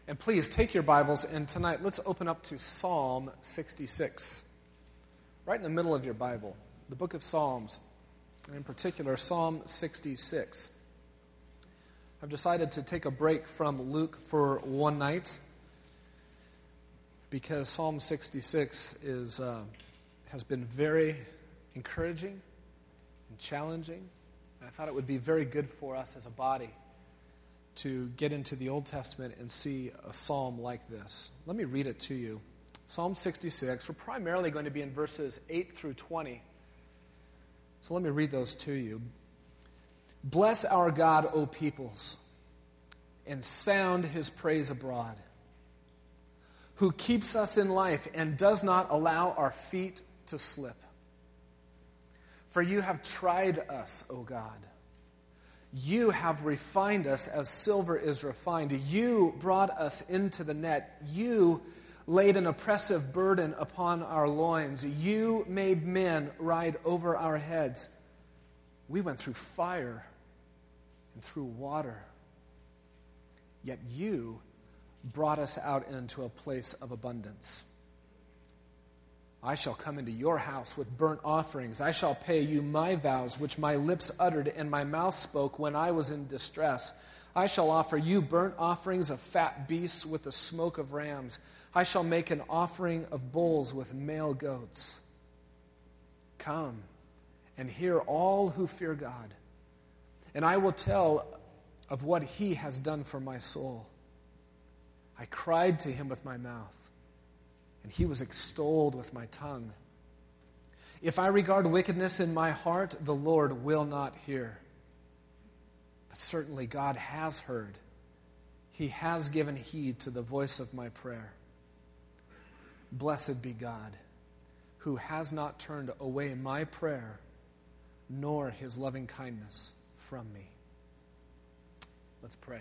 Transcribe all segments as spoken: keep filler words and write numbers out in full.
And please take your Bibles, and tonight let's open up to Psalm sixty-six. Right in the middle of your Bible, the book of Psalms, and in particular, Psalm sixty-six. I've decided to take a break from Luke for one night because Psalm sixty-six is uh, has been very encouraging and challenging. And I thought it would be very good for us as a body to get into the Old Testament and see a psalm like this. Let me read it to you. Psalm sixty-six, we're primarily going to be in verses eight through twenty. So let me read those to you. Bless our God, O peoples, and sound his praise abroad, who keeps us in life and does not allow our feet to slip. For you have tried us, O God. You have refined us as silver is refined. You brought us into the net. You laid an oppressive burden upon our loins. You made men ride over our heads. We went through fire and through water. Yet you brought us out into a place of abundance. I shall come into your house with burnt offerings. I shall pay you my vows, which my lips uttered and my mouth spoke when I was in distress. I shall offer you burnt offerings of fat beasts with the smoke of rams. I shall make an offering of bulls with male goats. Come and hear all who fear God, and I will tell of what he has done for my soul. I cried to him with my mouth, and he was extolled with my tongue. If I regard wickedness in my heart, the Lord will not hear. But certainly God has heard. He has given heed to the voice of my prayer. Blessed be God, who has not turned away my prayer, nor his loving kindness from me. Let's pray.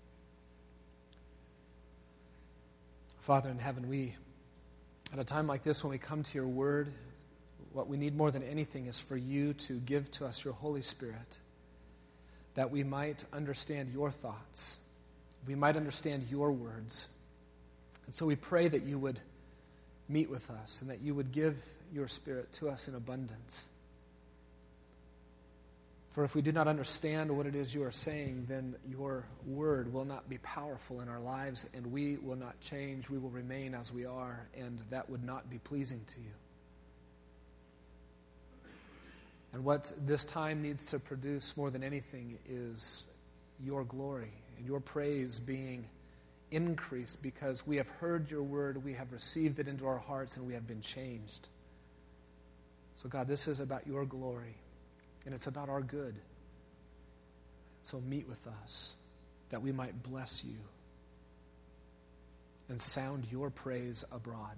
Father in heaven, we At a time like this, when we come to your word, what we need more than anything is for you to give to us your Holy Spirit, that we might understand your thoughts, we might understand your words. And so we pray that you would meet with us and that you would give your Spirit to us in abundance. For if we do not understand what it is you are saying, then your word will not be powerful in our lives, and we will not change. We will remain as we are, and that would not be pleasing to you. And what this time needs to produce more than anything is your glory and your praise being increased, because we have heard your word, we have received it into our hearts, and we have been changed. So God, this is about your glory. And it's about our good. So meet with us that we might bless you and sound your praise abroad.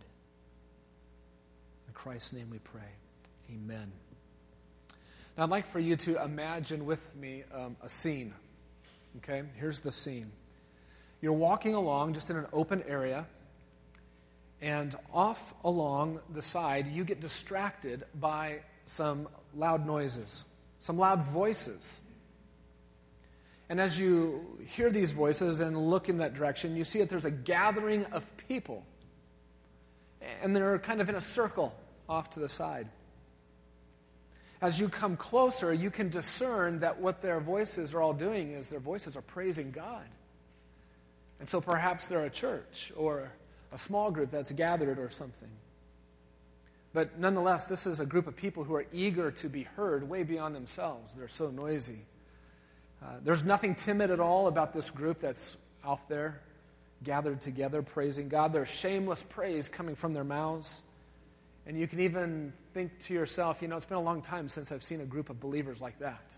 In Christ's name we pray. Amen. Now I'd like for you to imagine with me um, a scene. Okay, here's the scene. You're walking along just in an open area, and off along the side you get distracted by some loud noises. Some loud voices. And as you hear these voices and look in that direction, you see that there's a gathering of people. And they're kind of in a circle off to the side. As you come closer, you can discern that what their voices are all doing is their voices are praising God. And so perhaps they're a church or a small group that's gathered or something. But nonetheless, this is a group of people who are eager to be heard way beyond themselves. They're so noisy. Uh, there's nothing timid at all about this group that's out there, gathered together, praising God. There's shameless praise coming from their mouths. And you can even think to yourself, you know, it's been a long time since I've seen a group of believers like that.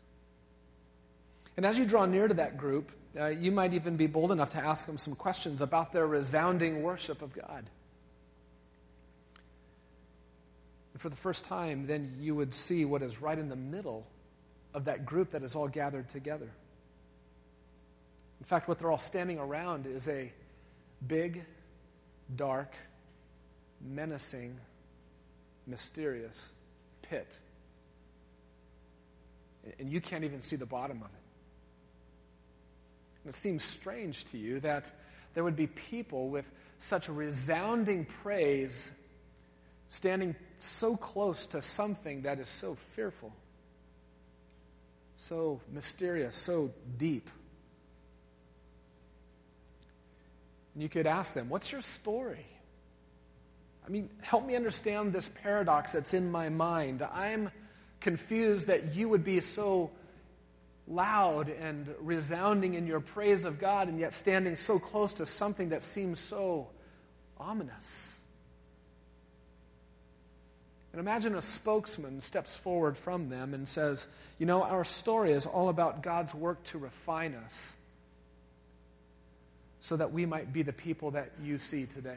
And as you draw near to that group, uh, you might even be bold enough to ask them some questions about their resounding worship of God. For the first time, then you would see what is right in the middle of that group that is all gathered together. In fact, what they're all standing around is a big, dark, menacing, mysterious pit. And you can't even see the bottom of it. And it seems strange to you that there would be people with such resounding praise standing so close to something that is so fearful, so mysterious, so deep. And you could ask them, what's your story? I mean, help me understand this paradox that's in my mind. I'm confused that you would be so loud and resounding in your praise of God and yet standing so close to something that seems so ominous. And imagine a spokesman steps forward from them and says, you know, our story is all about God's work to refine us so that we might be the people that you see today.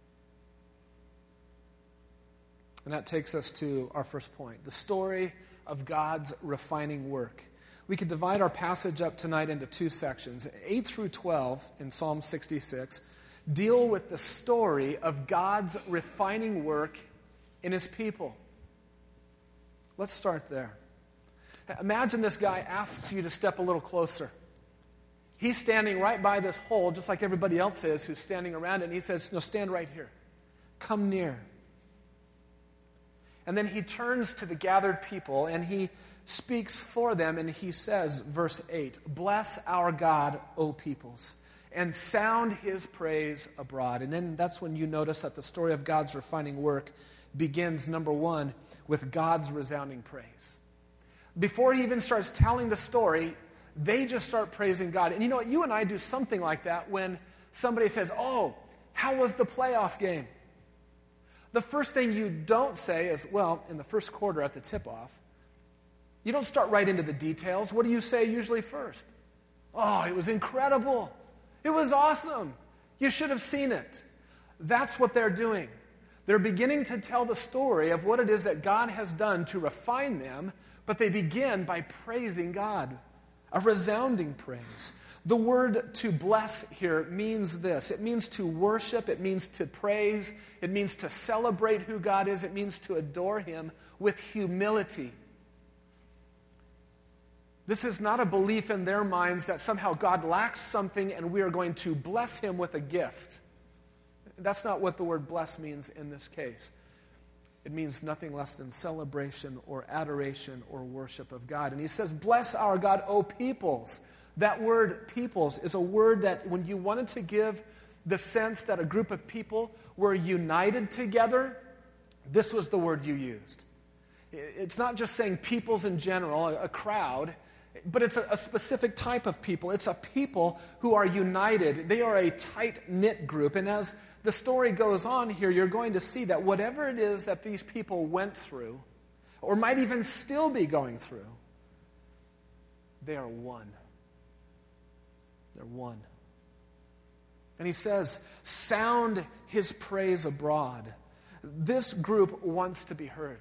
And that takes us to our first point, the story of God's refining work. We could divide our passage up tonight into two sections. eight through twelve in Psalm sixty-six deal with the story of God's refining work in his people. Let's start there. Imagine this guy asks you to step a little closer. He's standing right by this hole, just like everybody else is who's standing around it, and he says, no, stand right here. Come near. And then he turns to the gathered people, and he speaks for them, and he says, verse eight, bless our God, O peoples, and sound his praise abroad. And then that's when you notice that the story of God's refining work begins, number one, with God's resounding praise. Before he even starts telling the story, they just start praising God. And you know what? You and I do something like that when somebody says, oh, how was the playoff game? The first thing you don't say is, well, in the first quarter at the tip-off, you don't start right into the details. What do you say usually first? Oh, it was incredible. It was awesome. You should have seen it. That's what they're doing. They're beginning to tell the story of what it is that God has done to refine them, but they begin by praising God, a resounding praise. The word to bless here means this. It means to worship. It means to praise. It means to celebrate who God is. It means to adore him with humility. This is not a belief in their minds that somehow God lacks something and we are going to bless him with a gift. That's not what the word bless means in this case. It means nothing less than celebration or adoration or worship of God. And he says, bless our God, O peoples. That word peoples is a word that when you wanted to give the sense that a group of people were united together, this was the word you used. It's not just saying peoples in general, a crowd, but it's a, a specific type of people. It's a people who are united. They are a tight-knit group. And as the story goes on here, you're going to see that whatever it is that these people went through, or might even still be going through, they are one. They're one. And he says, sound his praise abroad. This group wants to be heard.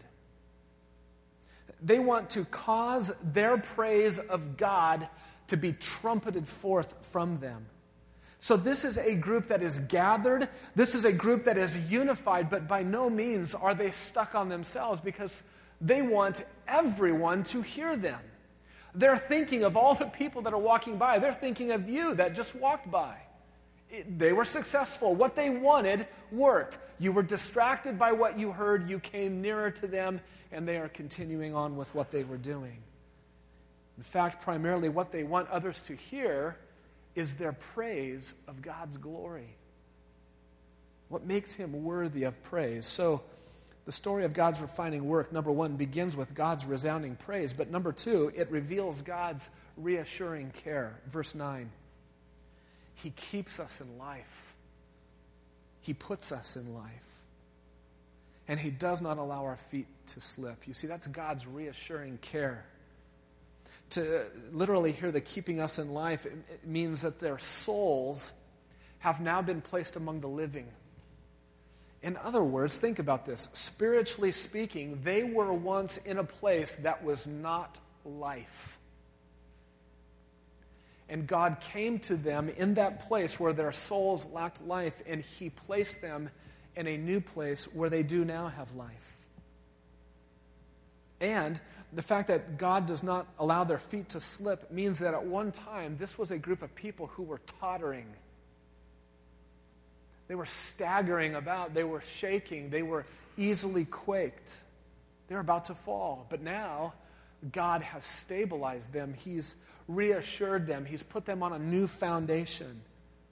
They want to cause their praise of God to be trumpeted forth from them. So this is a group that is gathered. This is a group that is unified, but by no means are they stuck on themselves because they want everyone to hear them. They're thinking of all the people that are walking by. They're thinking of you that just walked by. It, they were successful. What they wanted worked. You were distracted by what you heard. You came nearer to them, and they are continuing on with what they were doing. In fact, primarily what they want others to hear is their praise of God's glory. What makes him worthy of praise? So, the story of God's refining work, number one, begins with God's resounding praise. But number two, it reveals God's reassuring care. Verse nine, he keeps us in life. He puts us in life. And he does not allow our feet to slip. You see, that's God's reassuring care. To literally hear the keeping us in life, it means that their souls have now been placed among the living. In other words, think about this. Spiritually speaking, they were once in a place that was not life. And God came to them in that place where their souls lacked life, and he placed them in a new place where they do now have life. And the fact that God does not allow their feet to slip means that at one time, this was a group of people who were tottering. They were staggering about. They were shaking. They were easily quaked. They were about to fall. But now, God has stabilized them. He's reassured them. He's put them on a new foundation.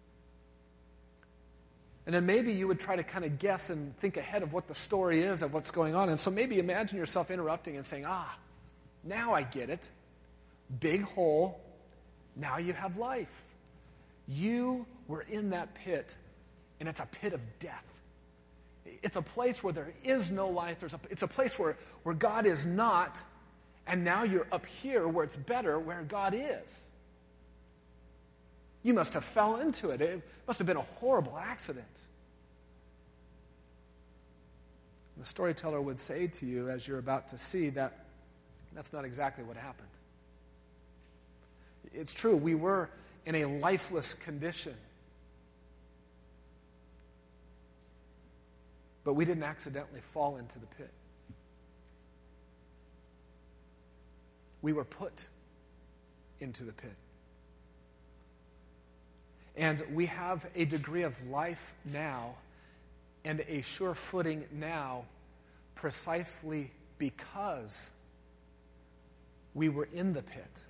And then maybe you would try to kind of guess and think ahead of what the story is, of what's going on. And so maybe imagine yourself interrupting and saying, ah, now I get it. Big hole. Now you have life. You were in that pit, and it's a pit of death. It's a place where there is no life. There's a, it's a place where, where God is not, and now you're up here where it's better, where God is. You must have fell into it. It must have been a horrible accident. The storyteller would say to you, as you're about to see, that that's not exactly what happened. It's true, we were in a lifeless condition. But we didn't accidentally fall into the pit. We were put into the pit. And we have a degree of life now and a sure footing now precisely because we were in the pit.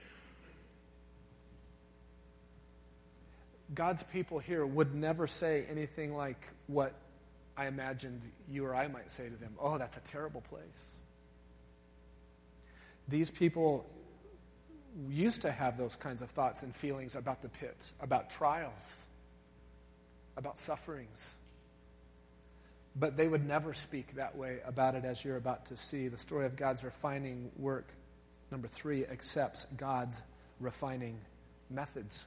God's people here would never say anything like what I imagined you or I might say to them. Oh, that's a terrible place. These people used to have those kinds of thoughts and feelings about the pit, about trials, about sufferings. But they would never speak that way about it, as you're about to see. The story of God's refining work, number three, accepts God's refining methods.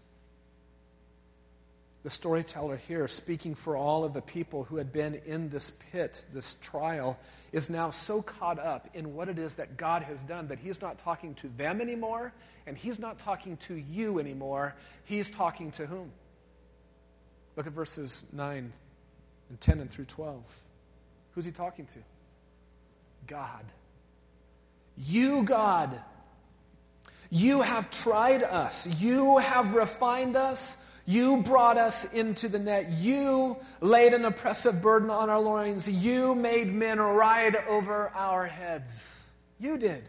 The storyteller here, speaking for all of the people who had been in this pit, this trial, is now so caught up in what it is that God has done that he's not talking to them anymore, and he's not talking to you anymore. He's talking to whom? Look at verses nine and ten and through twelve. Who's he talking to? God. You, God, you have tried us. You have refined us. You brought us into the net. You laid an oppressive burden on our loins. You made men ride over our heads. You did.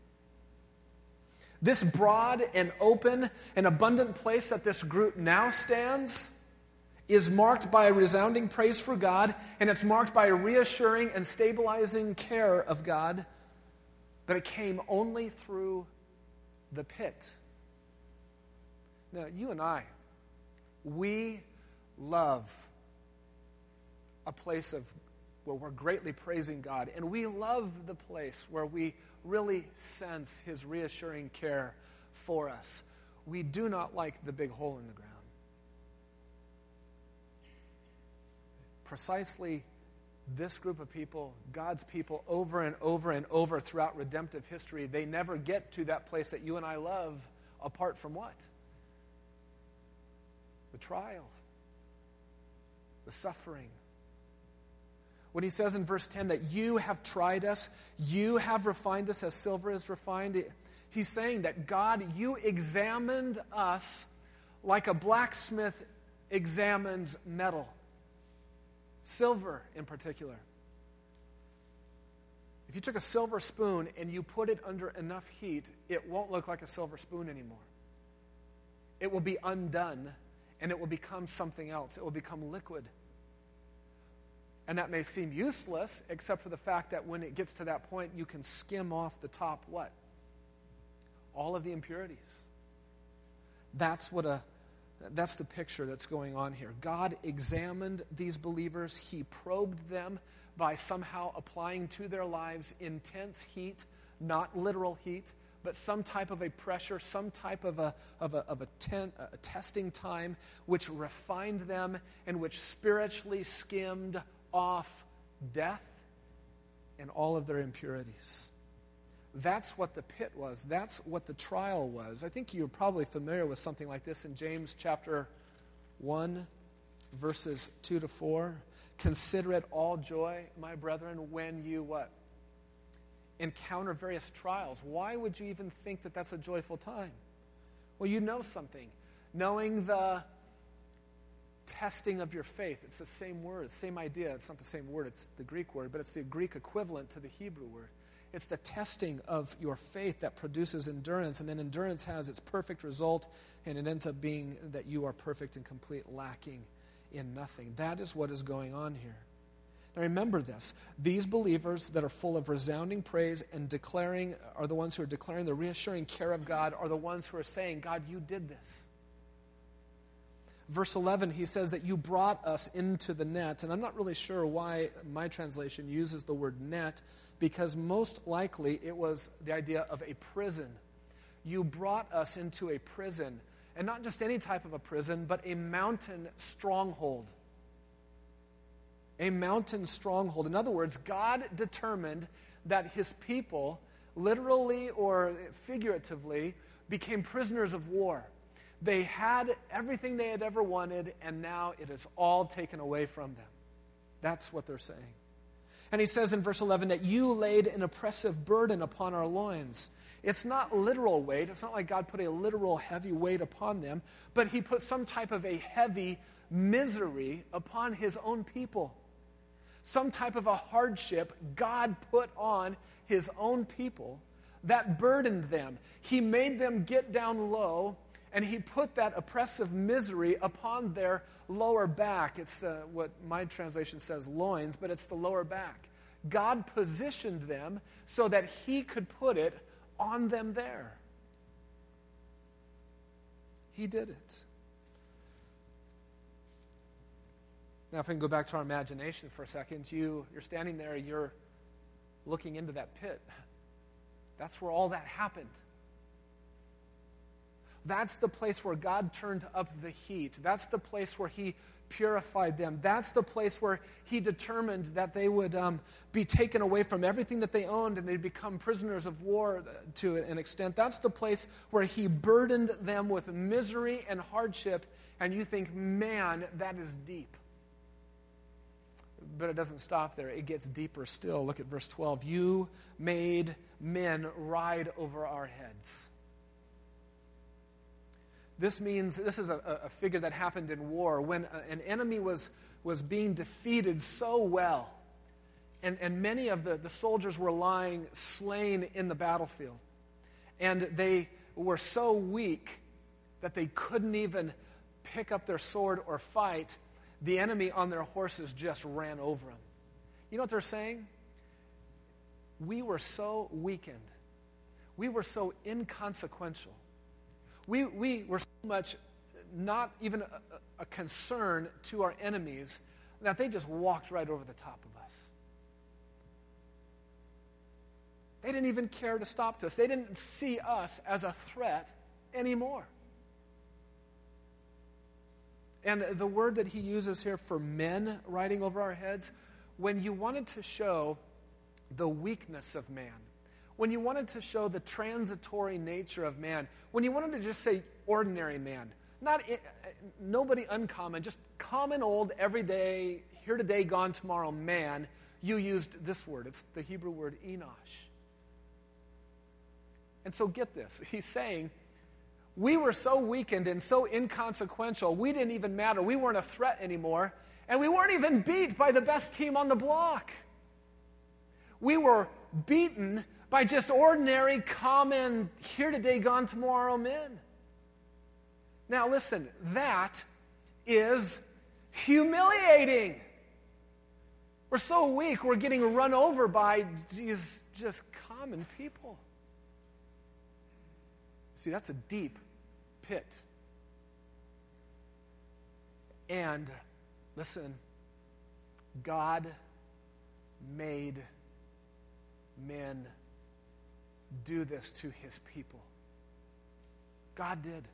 This broad and open and abundant place that this group now stands is marked by a resounding praise for God, and it's marked by a reassuring and stabilizing care of God, but it came only through the pit. Now, you and I, we love a place of where we're greatly praising God, and we love the place where we really sense his reassuring care for us. We do not like the big hole in the ground. Precisely this group of people, God's people, over and over and over throughout redemptive history, they never get to that place that you and I love apart from what? The trial, the suffering. When he says in verse ten that you have tried us, you have refined us as silver is refined, he's saying that God, you examined us like a blacksmith examines metal. Silver in particular. If you took a silver spoon and you put it under enough heat, it won't look like a silver spoon anymore. It will be undone, and it will become something else. It will become liquid. And that may seem useless, except for the fact that when it gets to that point, you can skim off the top what? All of the impurities. That's what a that's the picture that's going on here. God examined these believers. He probed them by somehow applying to their lives intense heat, not literal heat, but some type of a pressure, some type of a of a, of a, ten, a testing time, which refined them and which spiritually skimmed off death and all of their impurities. That's what the pit was. That's what the trial was. I think you're probably familiar with something like this in James chapter one, verses two to four. Consider it all joy, my brethren, when you what? Encounter various trials. Why would you even think that that's a joyful time? Well, you know something. Knowing the testing of your faith. It's the same word, same idea. It's not the same word, it's the Greek word, but it's the Greek equivalent to the Hebrew word. It's the testing of your faith that produces endurance, and then endurance has its perfect result, and it ends up being that you are perfect and complete, lacking in nothing. That is what is going on here. Now remember this. These believers that are full of resounding praise and declaring, are the ones who are declaring the reassuring care of God, are the ones who are saying, God, you did this. Verse eleven, he says that you brought us into the net. And I'm not really sure why my translation uses the word net, because most likely it was the idea of a prison. You brought us into a prison. And not just any type of a prison, but a mountain stronghold. A mountain stronghold. In other words, God determined that his people, literally or figuratively, became prisoners of war. They had everything they had ever wanted, and now it is all taken away from them. That's what they're saying. And he says in verse eleven that you laid an oppressive burden upon our loins. It's not literal weight. It's not like God put a literal heavy weight upon them, but he put some type of a heavy misery upon his own people. Some type of a hardship God put on his own people that burdened them. He made them get down low, and he put that oppressive misery upon their lower back. It's uh, what my translation says loins, but it's the lower back. God positioned them so that he could put it on them there. He did it. Now, if we can go back to our imagination for a second, you, you're standing there, you're looking into that pit. That's where all that happened. That's the place where God turned up the heat. That's the place where he purified them. That's the place where he determined that they would um, be taken away from everything that they owned and they'd become prisoners of war to an extent. That's the place where he burdened them with misery and hardship. And you think, man, that is deep. But it doesn't stop there. It gets deeper still. Look at verse twelve. You made men ride over our heads. This means, this is a, a figure that happened in war. When an enemy was, was being defeated so well, and, and many of the, the soldiers were lying slain in the battlefield, and they were so weak that they couldn't even pick up their sword or fight, the enemy on their horses just ran over them. You know what they're saying? We were so weakened. We were so inconsequential. We, we were so much not even a, a concern to our enemies that they just walked right over the top of us. They didn't even care to stop to us. They didn't see us as a threat anymore. And the word that he uses here for men riding over our heads, when you wanted to show the weakness of man, when you wanted to show the transitory nature of man, when you wanted to just say ordinary man, not nobody uncommon, just common old, everyday, here today, gone tomorrow man, you used this word. It's the Hebrew word Enosh. And so get this. He's saying, we were so weakened and so inconsequential, we didn't even matter. We weren't a threat anymore, and we weren't even beat by the best team on the block. We were beaten by just ordinary, common, here today, gone tomorrow men. Now listen, that is humiliating. We're so weak, we're getting run over by these just common people. See, that's a deep pit. And listen, God made men do this to his people. God did.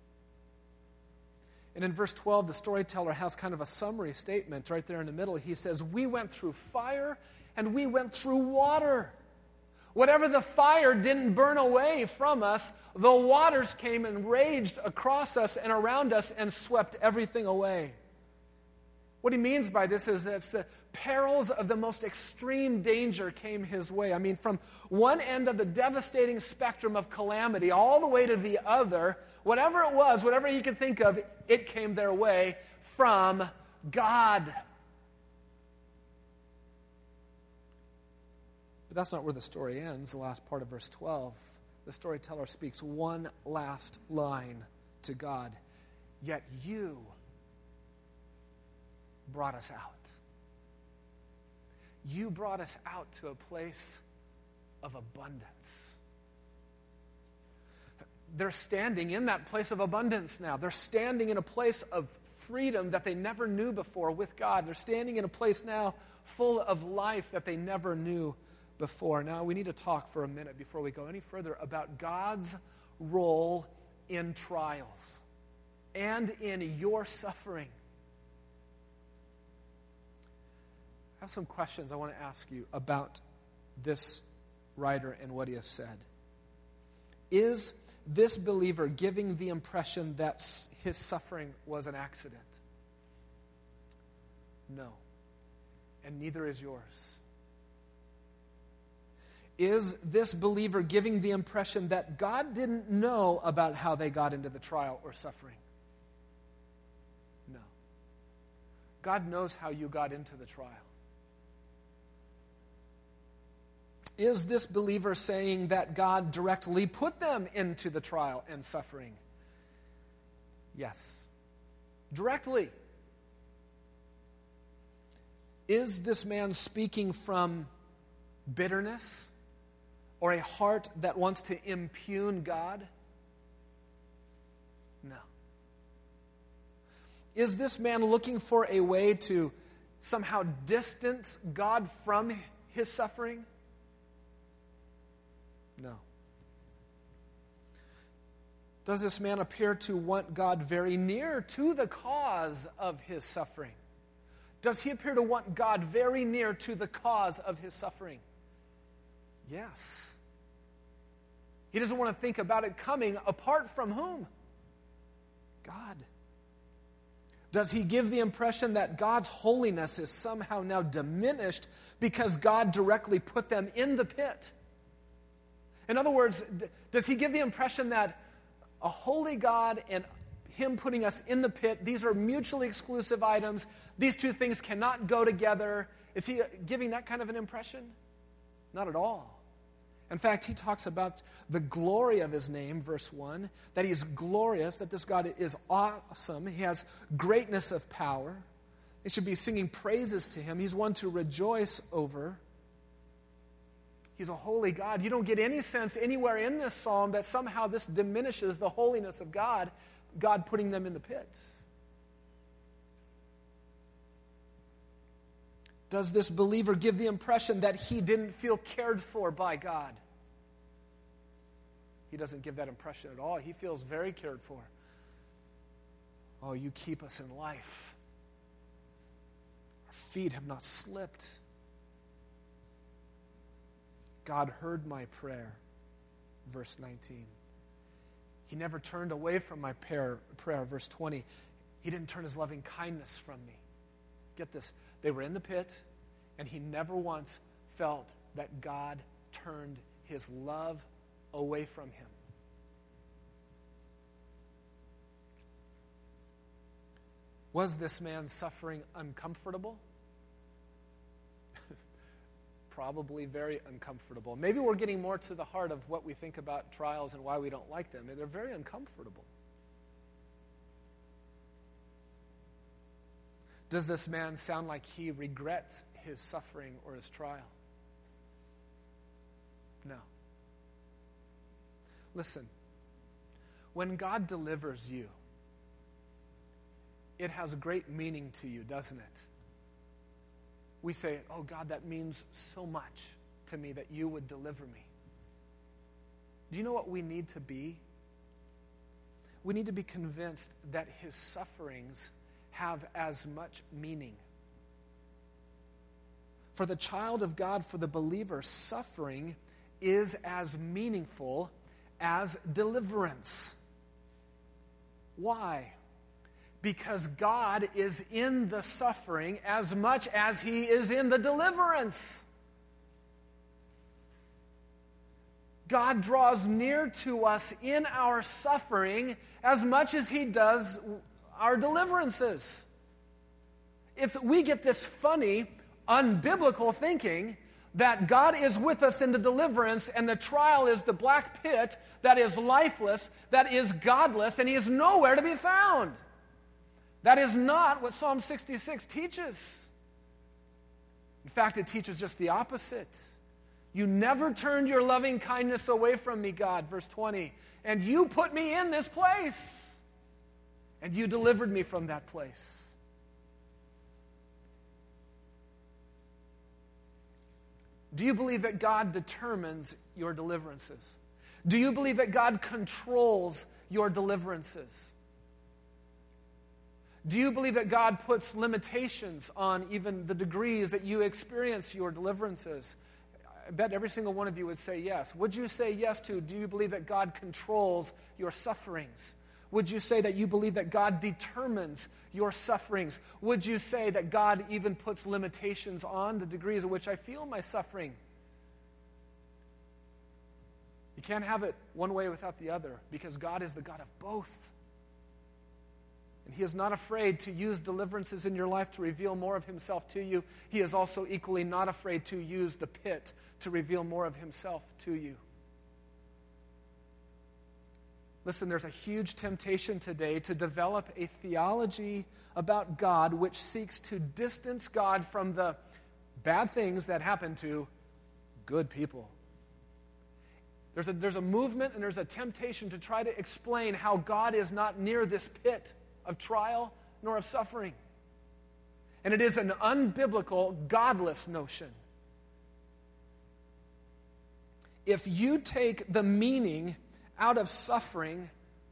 And in verse twelve, the storyteller has kind of a summary statement right there in the middle. He says, we went through fire and we went through water. Whatever the fire didn't burn away from us, the waters came and raged across us and around us and swept everything away. What he means by this is that the perils of the most extreme danger came his way. I mean, from one end of the devastating spectrum of calamity all the way to the other, whatever it was, whatever he could think of, it came their way from God. But that's not where the story ends. The last part of verse twelve, the storyteller speaks one last line to God. Yet you brought us out. You brought us out to a place of abundance. They're standing in that place of abundance now. They're standing in a place of freedom that they never knew before with God. They're standing in a place now full of life that they never knew before. Now, we need to talk for a minute before we go any further about God's role in trials and in your suffering. I have some questions I want to ask you about this writer and what he has said. Is this believer giving the impression that his suffering was an accident? No. And neither is yours. Is this believer giving the impression that God didn't know about how they got into the trial or suffering? No. God knows how you got into the trial. Is this believer saying that God directly put them into the trial and suffering? Yes. Directly. Is this man speaking from bitterness or a heart that wants to impugn God? No. Is this man looking for a way to somehow distance God from his suffering? No. Does this man appear to want God very near to the cause of his suffering? Does he appear to want God very near to the cause of his suffering? Yes. He doesn't want to think about it coming apart from whom? God. Does he give the impression that God's holiness is somehow now diminished because God directly put them in the pit? In other words, does he give the impression that a holy God and him putting us in the pit, these are mutually exclusive items, these two things cannot go together? Is he giving that kind of an impression? Not at all. In fact, he talks about the glory of his name, verse one, that he's glorious, that this God is awesome, he has greatness of power. They should be singing praises to him. He's one to rejoice over. He's a holy God. You don't get any sense anywhere in this psalm that somehow this diminishes the holiness of God, God putting them in the pit. Does this believer give the impression that he didn't feel cared for by God? He doesn't give that impression at all. He feels very cared for. Oh, you keep us in life. Our feet have not slipped. God heard my prayer, verse nineteen. He never turned away from my prayer, prayer, verse twenty. He didn't turn his loving kindness from me. Get this, they were in the pit, and he never once felt that God turned his love away from him. Was this man's suffering uncomfortable? Probably very uncomfortable. Maybe we're getting more to the heart of what we think about trials and why we don't like them. They're very uncomfortable. Does this man sound like he regrets his suffering or his trial? No. Listen, when God delivers you, it has great meaning to you, doesn't it? We say, oh God, that means so much to me that you would deliver me. Do you know what we need to be? We need to be convinced that his sufferings have as much meaning. For the child of God, for the believer, suffering is as meaningful as deliverance. Why? Because God is in the suffering as much as He is in the deliverance. God draws near to us in our suffering as much as He does our deliverances. It's, we get this funny, unbiblical thinking that God is with us in the deliverance and the trial is the black pit that is lifeless, that is godless, and He is nowhere to be found. That is not what Psalm sixty-six teaches. In fact, it teaches just the opposite. You never turned your loving kindness away from me, God, verse twenty, and you put me in this place, and you delivered me from that place. Do you believe that God determines your deliverances? Do you believe that God controls your deliverances? Do you believe that God puts limitations on even the degrees that you experience your deliverances? I bet every single one of you would say yes. Would you say yes to, do you believe that God controls your sufferings? Would you say that you believe that God determines your sufferings? Would you say that God even puts limitations on the degrees at which I feel my suffering? You can't have it one way without the other, because God is the God of both. And He is not afraid to use deliverances in your life to reveal more of Himself to you. He is also equally not afraid to use the pit to reveal more of Himself to you. Listen, there's a huge temptation today to develop a theology about God which seeks to distance God from the bad things that happen to good people. There's a, there's a movement and there's a temptation to try to explain how God is not near this pit of trial nor of suffering. And it is an unbiblical, godless notion. If you take the meaning out of suffering,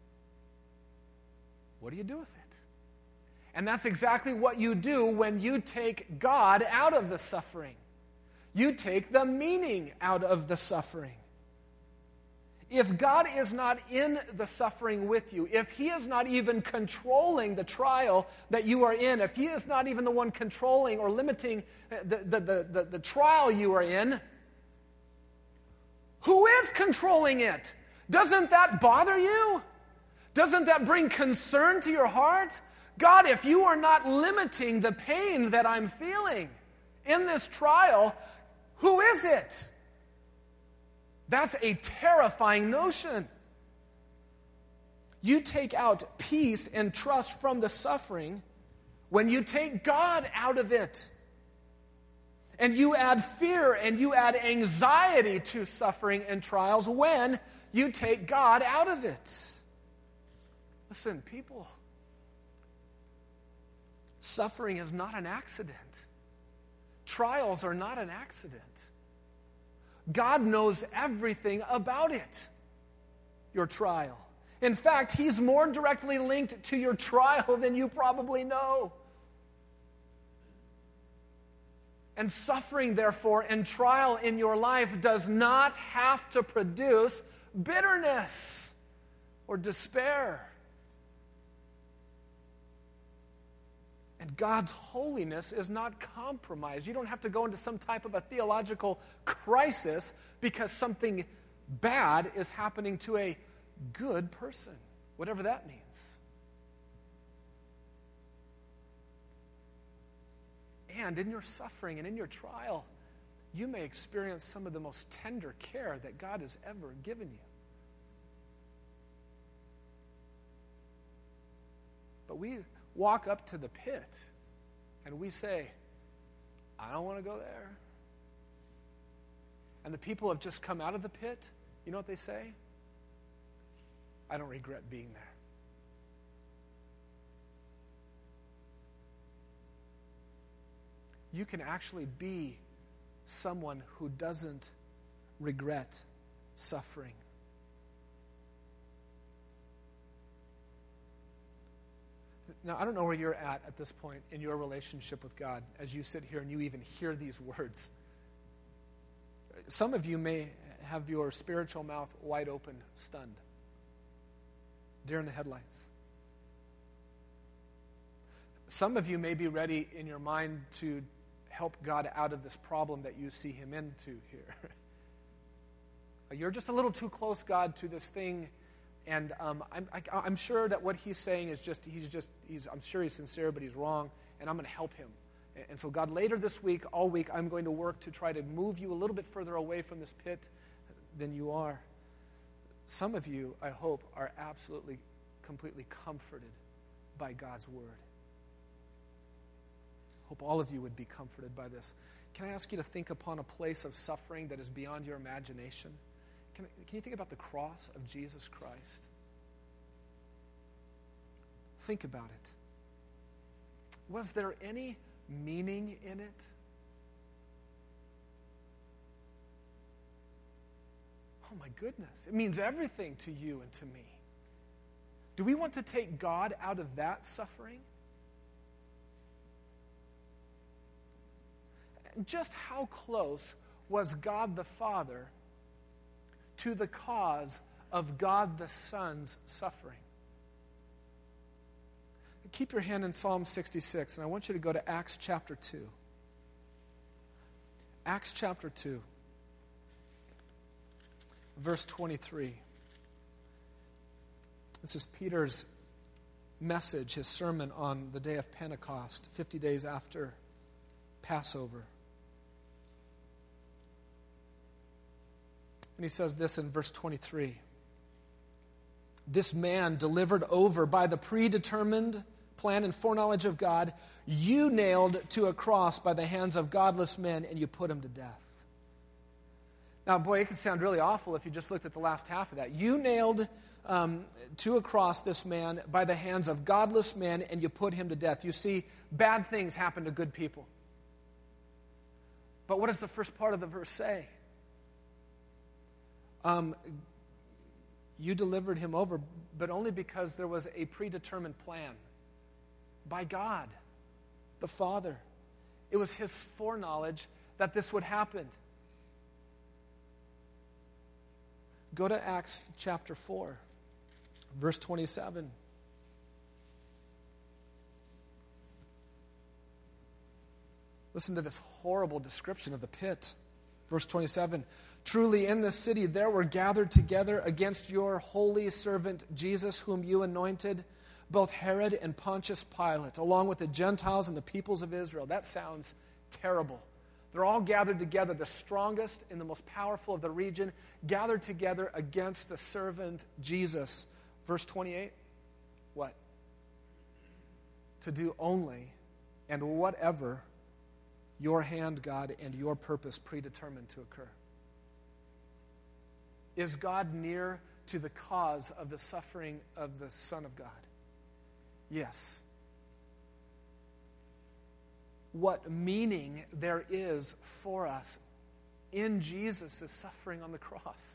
what do you do with it? And that's exactly what you do when you take God out of the suffering. You take the meaning out of the suffering. If God is not in the suffering with you, if He is not even controlling the trial that you are in, if He is not even the one controlling or limiting the, the, the, the, the trial you are in, who is controlling it? Doesn't that bother you? Doesn't that bring concern to your heart? God, if you are not limiting the pain that I'm feeling in this trial, who is it? That's a terrifying notion. You take out peace and trust from the suffering when you take God out of it. And you add fear and you add anxiety to suffering and trials when you take God out of it. Listen, people, suffering is not an accident. Trials are not an accident. God knows everything about it, your trial. In fact, He's more directly linked to your trial than you probably know. And suffering, therefore, and trial in your life does not have to produce bitterness or despair. And God's holiness is not compromised. You don't have to go into some type of a theological crisis because something bad is happening to a good person, whatever that means. And in your suffering and in your trial, you may experience some of the most tender care that God has ever given you. But we walk up to the pit and we say, I don't want to go there. And the people have just come out of the pit. You know what they say? I don't regret being there. You can actually be someone who doesn't regret suffering. Now, I don't know where you're at at this point in your relationship with God as you sit here and you even hear these words. Some of you may have your spiritual mouth wide open, stunned, deer in the headlights. Some of you may be ready in your mind to help God out of this problem that you see him into here. You're just a little too close, God, to this thing, and um, I'm, I, I'm sure that what he's saying is just, he's just, he's, I'm sure he's sincere, but he's wrong, and I'm going to help him. And, and so God, later this week, all week, I'm going to work to try to move you a little bit further away from this pit than you are. Some of you, I hope, are absolutely, completely comforted by God's word. Hope all of you would be comforted by this. Can I ask you to think upon a place of suffering that is beyond your imagination? Can, can you think about the cross of Jesus Christ? Think about it. Was there any meaning in it? Oh my goodness. It means everything to you and to me. Do we want to take God out of that suffering? Just how close was God the Father to the cause of God the Son's suffering? Keep your hand in Psalm sixty-six, and I want you to go to Acts chapter two. Acts chapter two, verse twenty-three. This is Peter's message, his sermon on the day of Pentecost, fifty days after Passover. And he says this in verse twenty-three. This man delivered over by the predetermined plan and foreknowledge of God, you nailed to a cross by the hands of godless men, and you put him to death. Now, boy, it could sound really awful if you just looked at the last half of that. You nailed um, to a cross this man by the hands of godless men, and you put him to death. You see, bad things happen to good people. But what does the first part of the verse say? Um, you delivered him over, but only because there was a predetermined plan by God, the Father. It was his foreknowledge that this would happen. Go to Acts chapter four, verse twenty-seven. Listen to this horrible description of the pit. Verse twenty-seven. Truly in this city there were gathered together against your holy servant Jesus, whom you anointed, both Herod and Pontius Pilate, along with the Gentiles and the peoples of Israel. That sounds terrible. They're all gathered together, the strongest and the most powerful of the region, gathered together against the servant Jesus. Verse twenty-eight, what? To do only and whatever your hand, God, and your purpose predetermined to occur. Is God near to the cause of the suffering of the Son of God? Yes. What meaning there is for us in Jesus' suffering on the cross.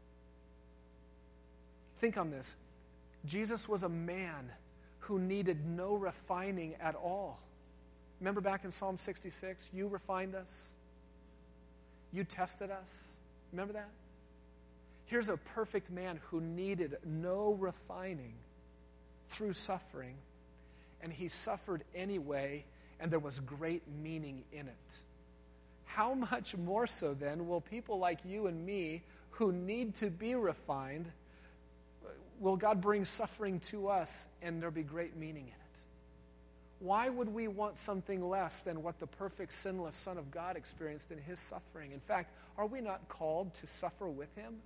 Think on this. Jesus was a man who needed no refining at all. Remember back in Psalm sixty-six, you refined us. You tested us. Remember that? Here's a perfect man who needed no refining through suffering, and he suffered anyway, and there was great meaning in it. How much more so then will people like you and me who need to be refined, will God bring suffering to us and there'll be great meaning in it? Why would we want something less than what the perfect sinless Son of God experienced in his suffering? In fact, are we not called to suffer with him?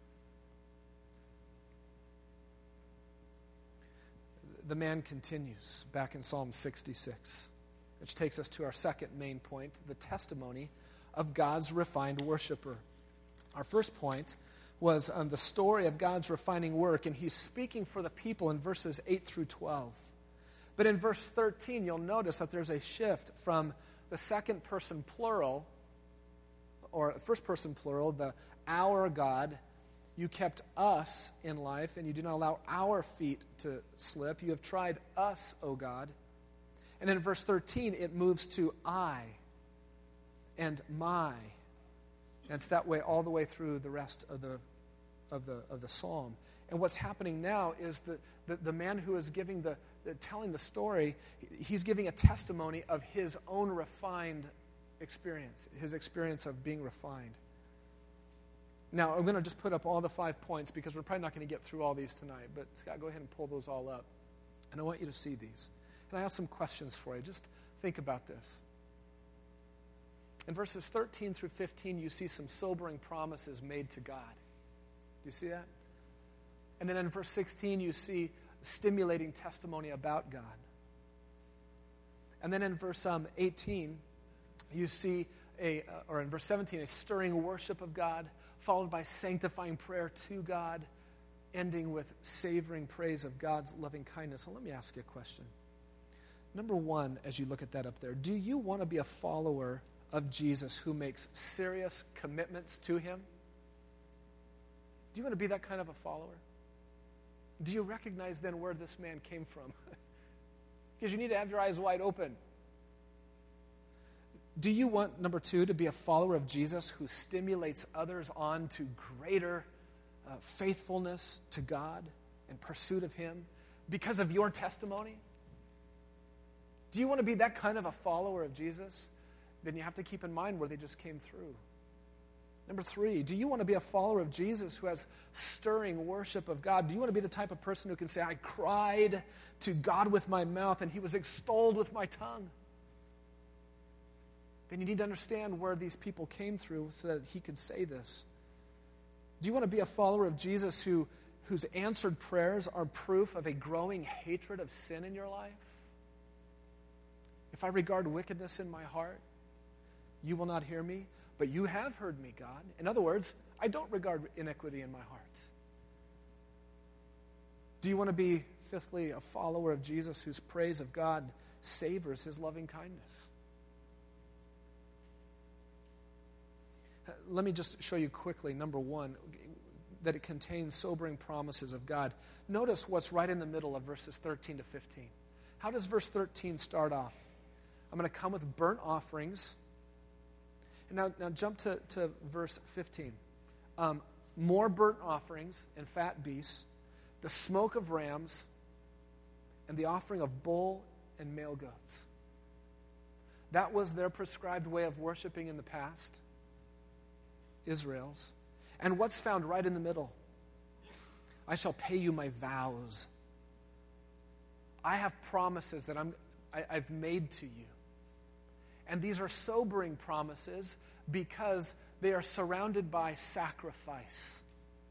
The man continues back in Psalm sixty-six, which takes us to our second main point, the testimony of God's refined worshiper. Our first point was on the story of God's refining work, and he's speaking for the people in verses eight through twelve. But in verse thirteen, you'll notice that there's a shift from the second person plural, or first person plural, the our God. You kept us in life, and you do not allow our feet to slip. You have tried us, O God. And in verse thirteen, it moves to I and my. And it's that way all the way through the rest of the of the of the psalm. And what's happening now is the, the, the man who is giving the telling the story, he's giving a testimony of his own refined experience, his experience of being refined. Now, I'm going to just put up all the five points because we're probably not going to get through all these tonight. But, Scott, go ahead and pull those all up. And I want you to see these. And I have some questions for you. Just think about this. In verses thirteen through fifteen, you see some sobering promises made to God. Do you see that? And then in verse sixteen, you see stimulating testimony about God. And then in verse um, eighteen, you see, a, uh, or in verse seventeen, a stirring worship of God, followed by sanctifying prayer to God, ending with savoring praise of God's loving kindness. So let me ask you a question. Number one, as you look at that up there, do you want to be a follower of Jesus who makes serious commitments to him? Do you want to be that kind of a follower? Do you recognize then where this man came from? Because you need to have your eyes wide open. Do you want, number two, to be a follower of Jesus who stimulates others on to greater uh, faithfulness to God and pursuit of him because of your testimony? Do you want to be that kind of a follower of Jesus? Then you have to keep in mind where they just came through. Number three, do you want to be a follower of Jesus who has stirring worship of God? Do you want to be the type of person who can say, I cried to God with my mouth and he was extolled with my tongue? Then you need to understand where these people came through so that he could say this. Do you want to be a follower of Jesus who, whose answered prayers are proof of a growing hatred of sin in your life? If I regard wickedness in my heart, you will not hear me, but you have heard me, God. In other words, I don't regard iniquity in my heart. Do you want to be, fifthly, a follower of Jesus whose praise of God savors his loving kindness? Let me just show you quickly, number one, that it contains sobering promises of God. Notice what's right in the middle of verses thirteen to fifteen. How does verse thirteen start off? I'm going to come with burnt offerings. And now, now jump to, to verse fifteen. Um, more burnt offerings and fat beasts, the smoke of rams, and the offering of bull and male goats. That was their prescribed way of worshiping in the past. Israel's. And what's found right in the middle? I shall pay you my vows. I have promises that I'm, I, I've made to you. And these are sobering promises because they are surrounded by sacrifice.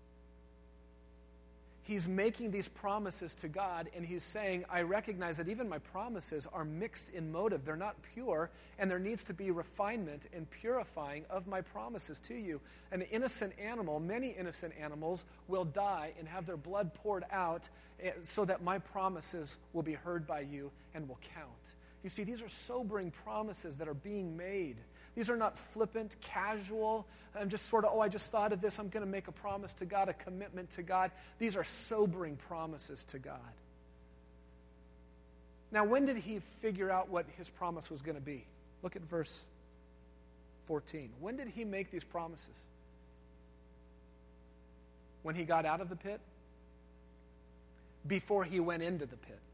He's making these promises to God, and he's saying, I recognize that even my promises are mixed in motive. They're not pure, and there needs to be refinement and purifying of my promises to you. An innocent animal, many innocent animals, will die and have their blood poured out so that my promises will be heard by you and will count. You see, these are sobering promises that are being made. These are not flippant, casual, and just sort of, oh, I just thought of this, I'm going to make a promise to God, a commitment to God. These are sobering promises to God. Now, when did he figure out what his promise was going to be? Look at verse fourteen. When did he make these promises? When he got out of the pit? Before he went into the pit?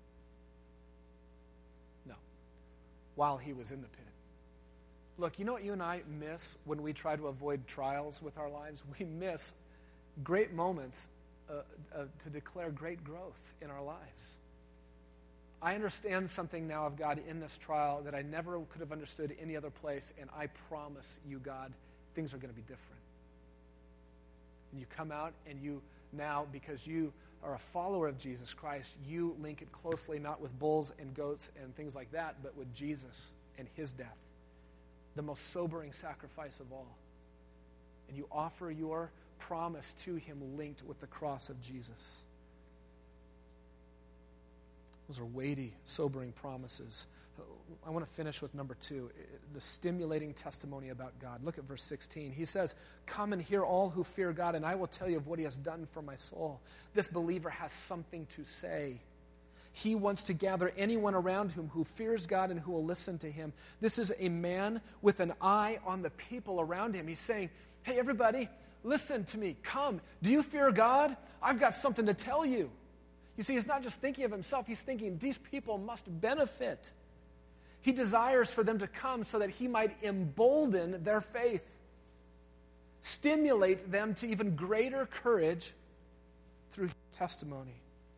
No. While he was in the pit. Look, you know what you and I miss when we try to avoid trials with our lives? We miss great moments uh, uh, to declare great growth in our lives. I understand something now of God in this trial that I never could have understood any other place, and I promise you, God, things are going to be different. And you come out and you now, because you are a follower of Jesus Christ, you link it closely not with bulls and goats and things like that, but with Jesus and his death. The most sobering sacrifice of all. And you offer your promise to him linked with the cross of Jesus. Those are weighty, sobering promises. I want to finish with number two, the stimulating testimony about God. Look at verse sixteen. He says, come and hear all who fear God, and I will tell you of what he has done for my soul. This believer has something to say. He wants to gather anyone around him who fears God and who will listen to him. This is a man with an eye on the people around him. He's saying, hey, everybody, listen to me. Come. Do you fear God? I've got something to tell you. You see, he's not just thinking of himself, he's thinking these people must benefit. He desires for them to come so that he might embolden their faith, stimulate them to even greater courage through testimony.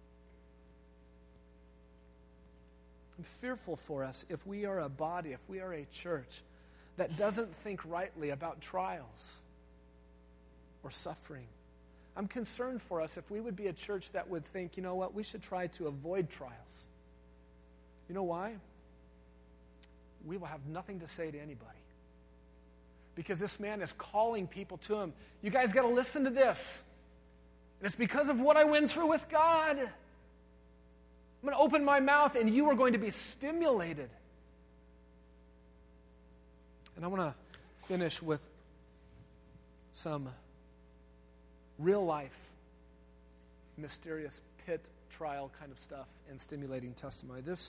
I'm fearful for us if we are a body, if we are a church that doesn't think rightly about trials or suffering. I'm concerned for us if we would be a church that would think, you know what, we should try to avoid trials. You know why? We will have nothing to say to anybody. Because this man is calling people to him. You guys got to listen to this. And it's because of what I went through with God. I'm going to open my mouth and you are going to be stimulated. And I want to finish with some real life, mysterious pit trial kind of stuff and stimulating testimony. This,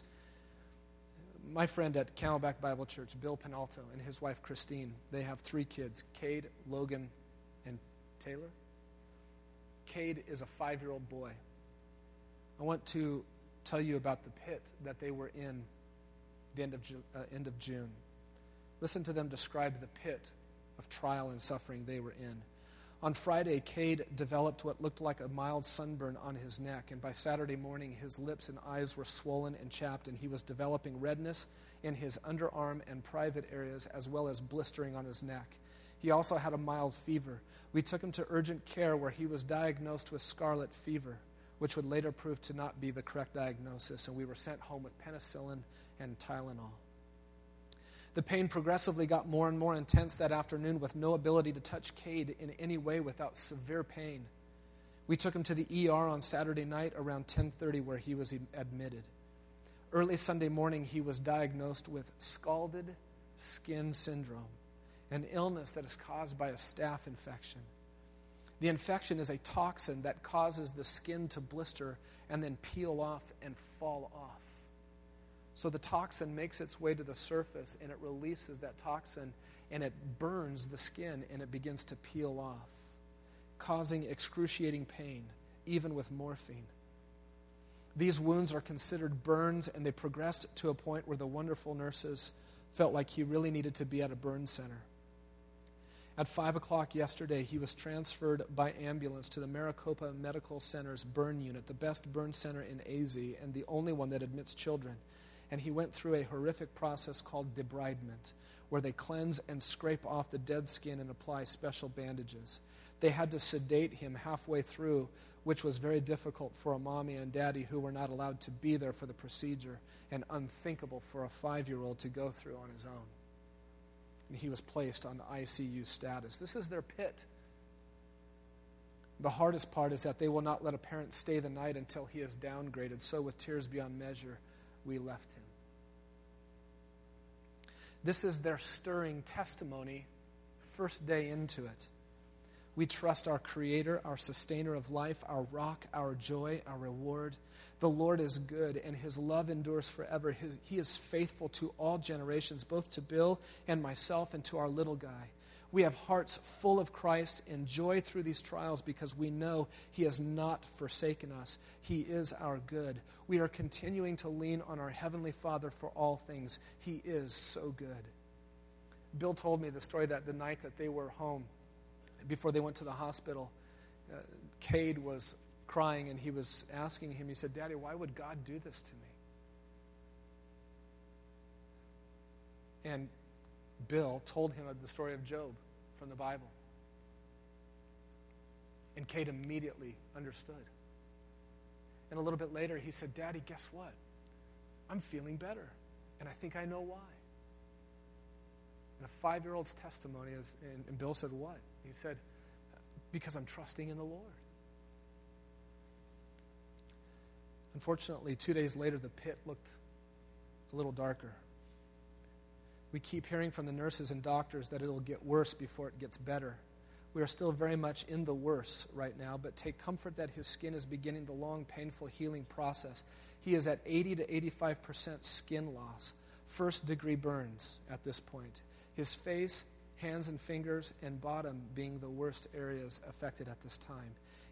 my friend at Camelback Bible Church, Bill Penalto, and his wife Christine, they have three kids, Cade, Logan, and Taylor. Cade is a five-year-old boy. I want to tell you about the pit that they were in the end of, Ju- uh, end of June. Listen to them describe the pit of trial and suffering they were in. On Friday, Cade developed what looked like a mild sunburn on his neck, and by Saturday morning, his lips and eyes were swollen and chapped, and he was developing redness in his underarm and private areas, as well as blistering on his neck. He also had a mild fever. We took him to urgent care, where he was diagnosed with scarlet fever, which would later prove to not be the correct diagnosis, and we were sent home with penicillin and Tylenol. The pain progressively got more and more intense that afternoon, with no ability to touch Cade in any way without severe pain. We took him to the E R on Saturday night around ten thirty, where he was admitted. Early Sunday morning, he was diagnosed with scalded skin syndrome, an illness that is caused by a staph infection. The infection is a toxin that causes the skin to blister and then peel off and fall off. So the toxin makes its way to the surface, and it releases that toxin, and it burns the skin, and it begins to peel off, causing excruciating pain, even with morphine. These wounds are considered burns, and they progressed to a point where the wonderful nurses felt like he really needed to be at a burn center. At five o'clock yesterday, he was transferred by ambulance to the Maricopa Medical Center's burn unit, the best burn center in A Z and the only one that admits children. And he went through a horrific process called debridement, where they cleanse and scrape off the dead skin and apply special bandages. They had to sedate him halfway through, which was very difficult for a mommy and daddy who were not allowed to be there for the procedure, and unthinkable for a five-year-old to go through on his own. And he was placed on I C U status. This is their pit. The hardest part is that they will not let a parent stay the night until he is downgraded. So with tears beyond measure, we left him. This is their stirring testimony, first day into it. We trust our Creator, our Sustainer of life, our rock, our joy, our reward. The Lord is good, and His love endures forever. His, he is faithful to all generations, both to Bill and myself and to our little guy. We have hearts full of Christ and joy through these trials because we know He has not forsaken us. He is our good. We are continuing to lean on our Heavenly Father for all things. He is so good. Bill told me the story that the night that they were home, before they went to the hospital, uh, Cade was crying, and he was asking him, he said, "Daddy, why would God do this to me?" And Bill told him of the story of Job from the Bible. And Cade immediately understood. And a little bit later, he said, "Daddy, guess what? I'm feeling better, and I think I know why." And a five-year-old's testimony is, and, and Bill said, "What?" He said, "Because I'm trusting in the Lord." Unfortunately, two days later, the pit looked a little darker. We keep hearing from the nurses and doctors that it'll get worse before it gets better. We are still very much in the worse right now, but take comfort that his skin is beginning the long, painful healing process. He is at eighty to eighty-five percent skin loss, first-degree burns at this point. His face, hands and fingers, and bottom being the worst areas affected at this time.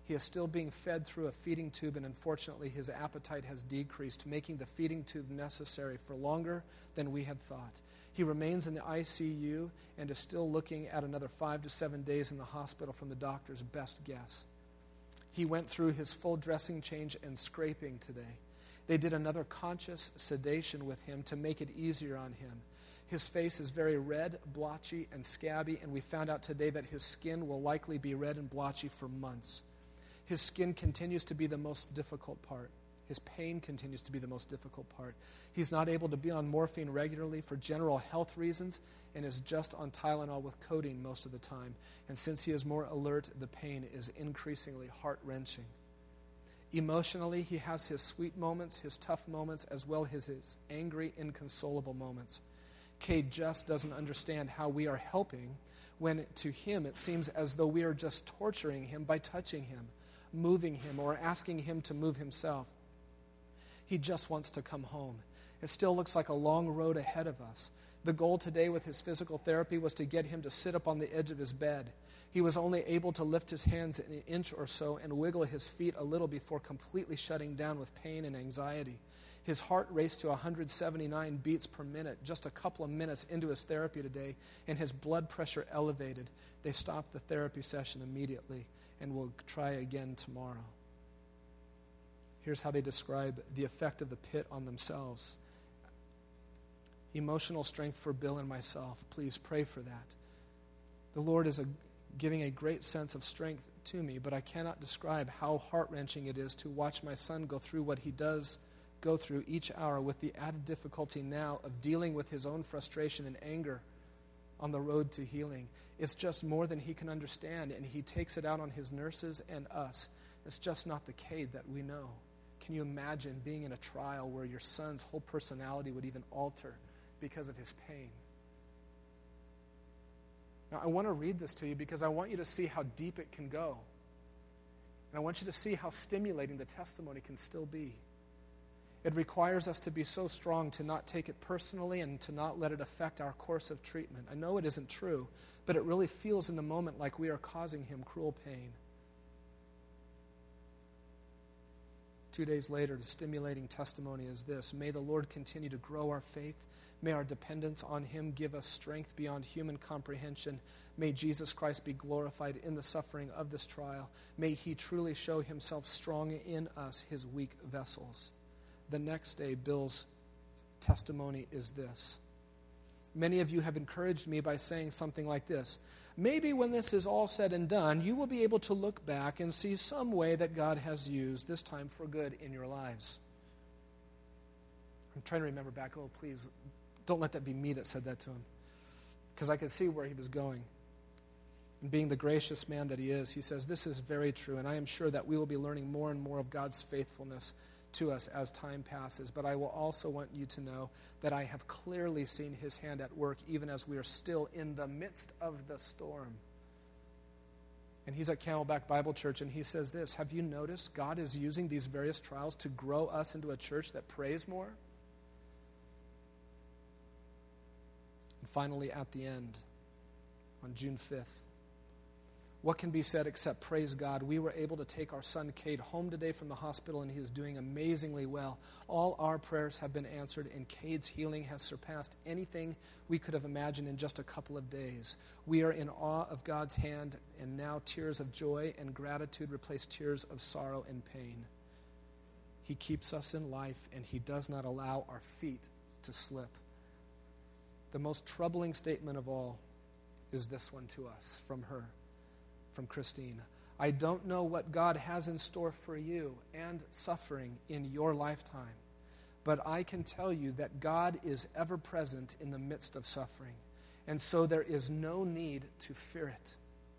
He is still being fed through a feeding tube, and unfortunately his appetite has decreased, making the feeding tube necessary for longer than we had thought. He remains in the I C U and is still looking at another five to seven days in the hospital from the doctor's best guess. He went through his full dressing change and scraping today. They did another conscious sedation with him to make it easier on him. His face is very red, blotchy, and scabby, and we found out today that his skin will likely be red and blotchy for months. His skin continues to be the most difficult part. His pain continues to be the most difficult part. He's not able to be on morphine regularly for general health reasons and is just on Tylenol with codeine most of the time. And since he is more alert, the pain is increasingly heart-wrenching. Emotionally, he has his sweet moments, his tough moments, as well as his angry, inconsolable moments. Cade just doesn't understand how we are helping when to him it seems as though we are just torturing him by touching him, moving him, or asking him to move himself. He just wants to come home. It still looks like a long road ahead of us. The goal today with his physical therapy was to get him to sit up on the edge of his bed. He was only able to lift his hands an inch or so and wiggle his feet a little before completely shutting down with pain and anxiety. His heart raced to one hundred seventy-nine beats per minute just a couple of minutes into his therapy today, and his blood pressure elevated. They stopped the therapy session immediately and will try again tomorrow. Here's how they describe the effect of the pit on themselves. Emotional strength for Bill and myself. Please pray for that. The Lord is a, giving a great sense of strength to me, but I cannot describe how heart-wrenching it is to watch my son go through what he does go through each hour, with the added difficulty now of dealing with his own frustration and anger on the road to healing. It's just more than he can understand, and he takes it out on his nurses and us. It's just not the Cade that we know. Can you imagine being in a trial where your son's whole personality would even alter because of his pain? Now, I want to read this to you because I want you to see how deep it can go. And I want you to see how stimulating the testimony can still be. It requires us to be so strong to not take it personally and to not let it affect our course of treatment. I know it isn't true, but it really feels in the moment like we are causing him cruel pain. Two days later, the stimulating testimony is this: may the Lord continue to grow our faith. May our dependence on him give us strength beyond human comprehension. May Jesus Christ be glorified in the suffering of this trial. May he truly show himself strong in us, his weak vessels. The next day, Bill's testimony is this. Many of you have encouraged me by saying something like this: maybe when this is all said and done, you will be able to look back and see some way that God has used, this time for good, in your lives. I'm trying to remember back. Oh, please, don't let that be me that said that to him, because I could see where he was going. And being the gracious man that he is, he says, this is very true, and I am sure that we will be learning more and more of God's faithfulness to us as time passes. But I will also want you to know that I have clearly seen his hand at work even as we are still in the midst of the storm. And he's at Camelback Bible Church, and he says this: have you noticed God is using these various trials to grow us into a church that prays more? And finally, at the end, on June fifth, what can be said except praise God? We were able to take our son Cade home today from the hospital, and he is doing amazingly well. All our prayers have been answered, and Cade's healing has surpassed anything we could have imagined in just a couple of days. We are in awe of God's hand, and now tears of joy and gratitude replace tears of sorrow and pain. He keeps us in life, and he does not allow our feet to slip. The most troubling statement of all is this one to us from her. From Christine. I don't know what God has in store for you and suffering in your lifetime, but I can tell you that God is ever present in the midst of suffering, and so there is no need to fear it.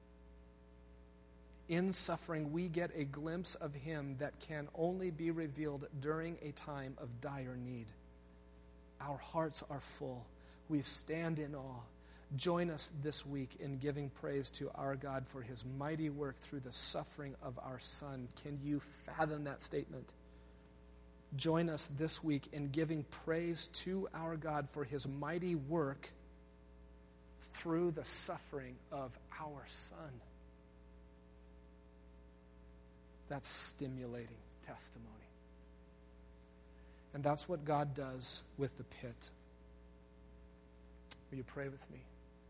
In suffering, we get a glimpse of him that can only be revealed during a time of dire need. Our hearts are full. We stand in awe. Join us this week in giving praise to our God for his mighty work through the suffering of our son. Can you fathom that statement? Join us this week in giving praise to our God for his mighty work through the suffering of our son. That's stimulating testimony. And that's what God does with the pit. Will you pray with me?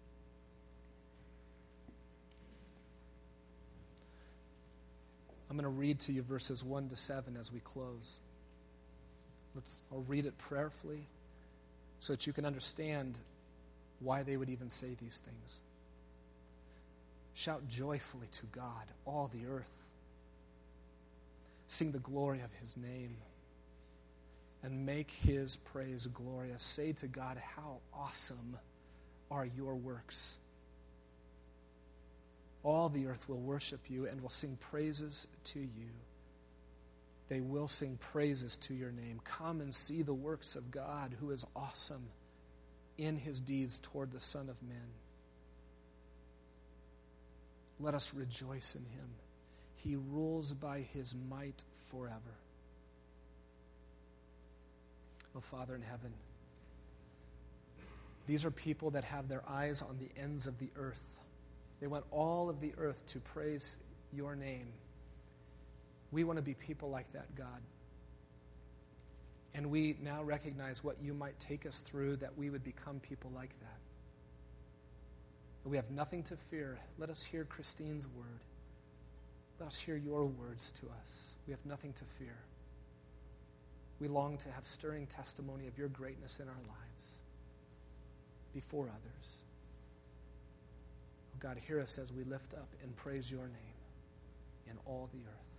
I'm going to read to you verses one to seven as we close. Let's, I'll read it prayerfully so that you can understand why they would even say these things. Shout joyfully to God, all the earth. Sing the glory of his name and make his praise glorious. Say to God, how awesome are your works. All the earth will worship you and will sing praises to you. They will sing praises to your name. Come and see the works of God, who is awesome in his deeds toward the Son of Man. Let us rejoice in him. He rules by his might forever. Oh, Father in heaven, these are people that have their eyes on the ends of the earth. They want all of the earth to praise your name. We want to be people like that, God. And we now recognize what you might take us through that we would become people like that. We have nothing to fear. Let us hear Christine's word. Let us hear your words to us. We have nothing to fear. We long to have stirring testimony of your greatness in our lives before others. Oh God, hear us as we lift up and praise your name in all the earth.